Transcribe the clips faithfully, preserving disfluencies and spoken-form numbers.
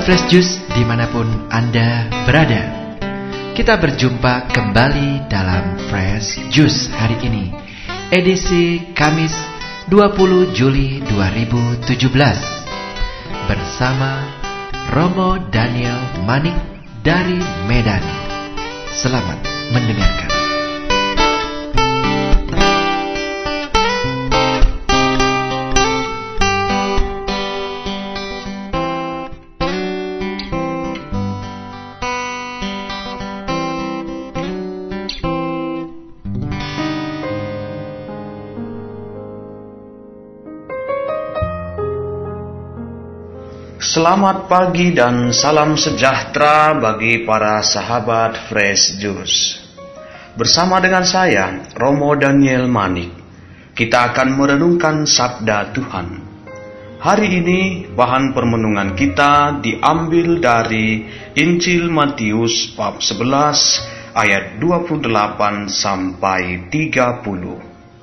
Fresh Juice dimanapun Anda berada. Kita berjumpa kembali dalam Fresh Juice hari ini, edisi Kamis dua puluh Juli dua ribu tujuh belas, bersama Romo Daniel Manik dari Medan. Selamat mendengarkan. Selamat pagi dan salam sejahtera bagi para sahabat Fresh Juice. Bersama dengan saya, Romo Daniel Manik, kita akan merenungkan sabda Tuhan. Hari ini bahan permenungan kita diambil dari Injil Matius bab sebelas ayat dua puluh delapan sampai tiga puluh.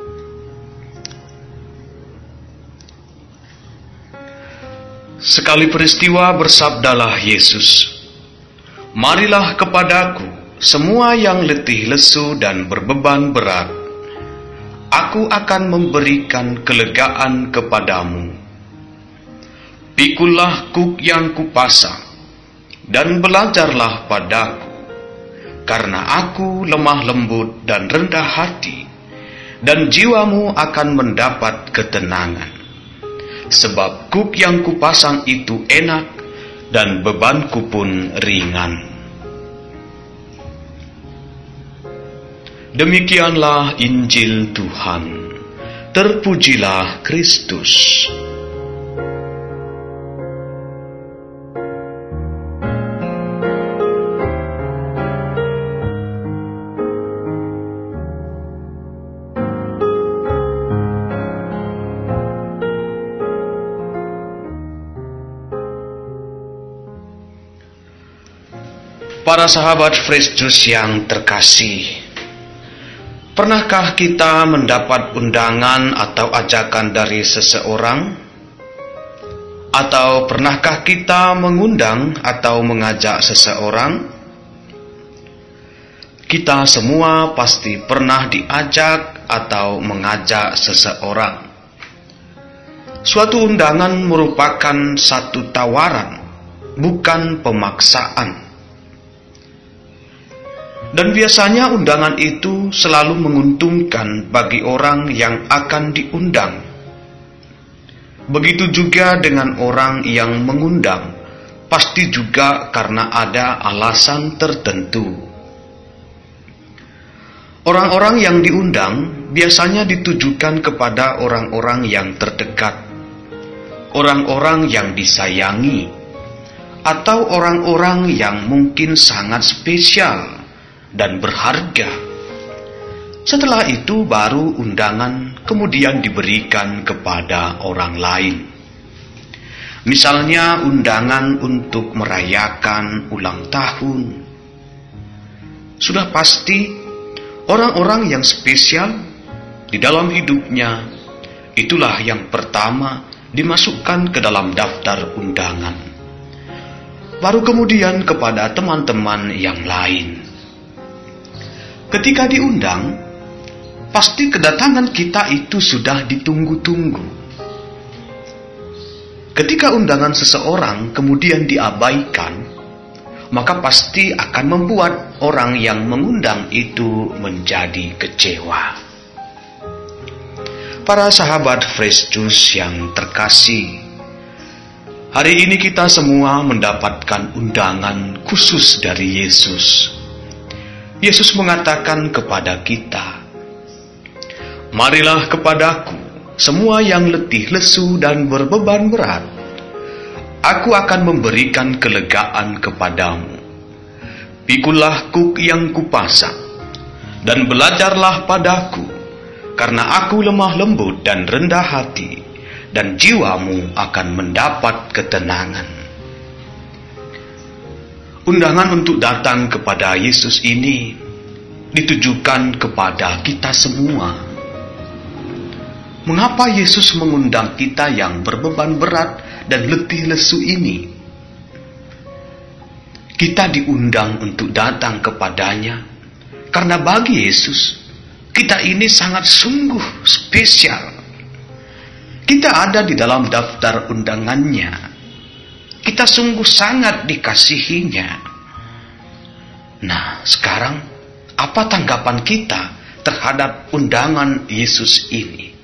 Sekali peristiwa bersabdalah Yesus, "Marilah kepadaku semua yang letih lesu dan berbeban berat. Aku akan memberikan kelegaan kepadamu. Pikulah kuk yang kupasang, dan belajarlah padaku, karena aku lemah lembut dan rendah hati, dan jiwamu akan mendapat ketenangan. Sebab kuk yang kupasang itu enak, dan bebanku pun ringan." Demikianlah Injil Tuhan. Terpujilah Kristus. Para sahabat Fresh Juice yang terkasih, pernahkah kita mendapat undangan atau ajakan dari seseorang? Atau pernahkah kita mengundang atau mengajak seseorang? Kita semua pasti pernah diajak atau mengajak seseorang. Suatu undangan merupakan satu tawaran, bukan pemaksaan. Dan biasanya undangan itu selalu menguntungkan bagi orang yang akan diundang. Begitu juga dengan orang yang mengundang, pasti juga karena ada alasan tertentu. Orang-orang yang diundang biasanya ditujukan kepada orang-orang yang terdekat, orang-orang yang disayangi, atau orang-orang yang mungkin sangat spesial dan berharga. Setelah itu baru undangan kemudian diberikan kepada orang lain. Misalnya undangan untuk merayakan ulang tahun. Sudah pasti orang-orang yang spesial di dalam hidupnya, itulah yang pertama dimasukkan ke dalam daftar undangan. Baru kemudian kepada teman-teman yang lain. Ketika diundang, pasti kedatangan kita itu sudah ditunggu-tunggu. Ketika undangan seseorang kemudian diabaikan, maka pasti akan membuat orang yang mengundang itu menjadi kecewa. Para sahabat Fresh Juice yang terkasih, hari ini kita semua mendapatkan undangan khusus dari Yesus. Yesus mengatakan kepada kita, "Marilah kepadaku semua yang letih lesu dan berbeban berat. Aku akan memberikan kelegaan kepadamu. Pikulah kuk yang kupasang, dan belajarlah padaku, karena aku lemah lembut dan rendah hati, dan jiwamu akan mendapat ketenangan." Undangan untuk datang kepada Yesus ini ditujukan kepada kita semua. Mengapa Yesus mengundang kita yang berbeban berat dan letih lesu ini? Kita diundang untuk datang kepadanya, karena bagi Yesus, kita ini sangat sungguh spesial. Kita ada di dalam daftar undangannya. Kita sungguh sangat dikasihinya. Nah, sekarang apa tanggapan kita terhadap undangan Yesus ini?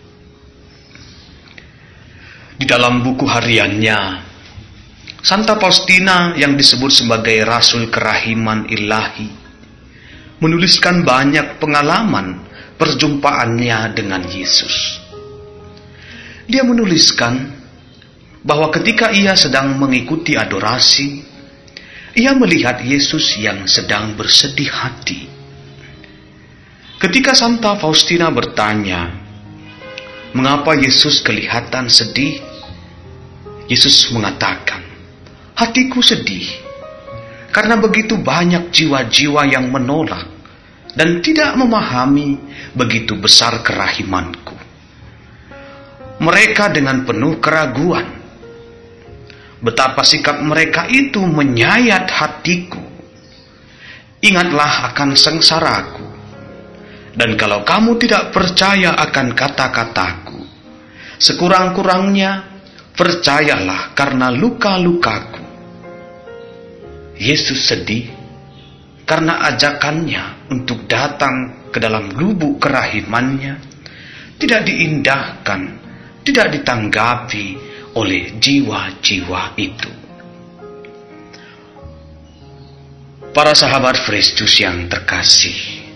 Di dalam buku hariannya, Santa Faustina yang disebut sebagai Rasul Kerahiman Ilahi menuliskan banyak pengalaman perjumpaannya dengan Yesus. Dia menuliskan bahwa ketika ia sedang mengikuti adorasi, ia melihat Yesus yang sedang bersedih hati. Ketika Santa Faustina bertanya, "Mengapa Yesus kelihatan sedih?" Yesus mengatakan, "Hatiku sedih, karena begitu banyak jiwa-jiwa yang menolak dan tidak memahami begitu besar kerahimanku. Mereka dengan penuh keraguan. Betapa sikap mereka itu menyayat hatiku. Ingatlah akan sengsaraku. Dan kalau kamu tidak percaya akan kata-kataku, sekurang-kurangnya percayalah karena luka-lukaku." Yesus sedih karena ajakannya untuk datang ke dalam lubuk kerahimannya tidak diindahkan, tidak ditanggapi oleh jiwa-jiwa itu. Para sahabat Fresh Juice yang terkasih,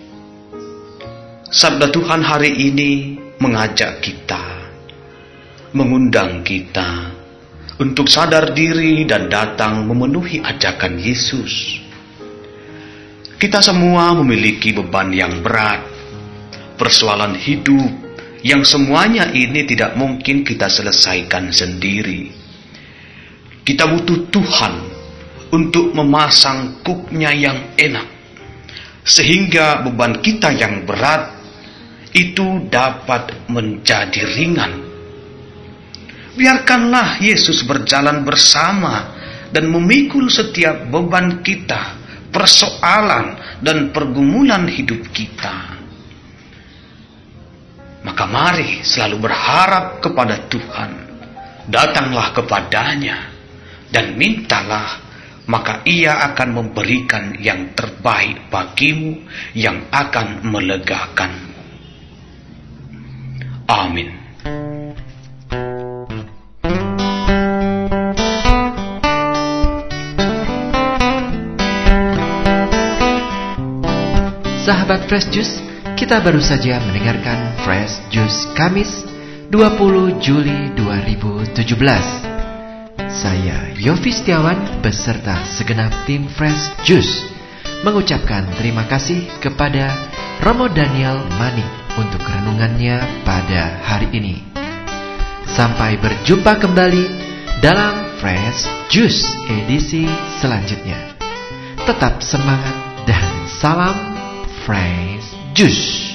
sabda Tuhan hari ini mengajak kita, mengundang kita untuk sadar diri dan datang memenuhi ajakan Yesus. Kita semua memiliki beban yang berat, persoalan hidup yang semuanya ini tidak mungkin kita selesaikan sendiri. Kita butuh Tuhan untuk memasang kuknya yang enak, sehingga beban kita yang berat itu dapat menjadi ringan. Biarkanlah Yesus berjalan bersama dan memikul setiap beban kita, persoalan dan pergumulan hidup kita. Maka mari selalu berharap kepada Tuhan. Datanglah kepadanya dan mintalah, maka Ia akan memberikan yang terbaik bagimu, yang akan melegakanmu. Amin. Sahabat Fresh Juice, kita baru saja mendengarkan Fresh Juice Kamis dua puluh Juli dua ribu tujuh belas. Saya Yofi Setiawan beserta segenap tim Fresh Juice mengucapkan terima kasih kepada Romo Daniel Manik untuk renungannya pada hari ini. Sampai berjumpa kembali dalam Fresh Juice edisi selanjutnya. Tetap semangat dan salam Fresh Juice.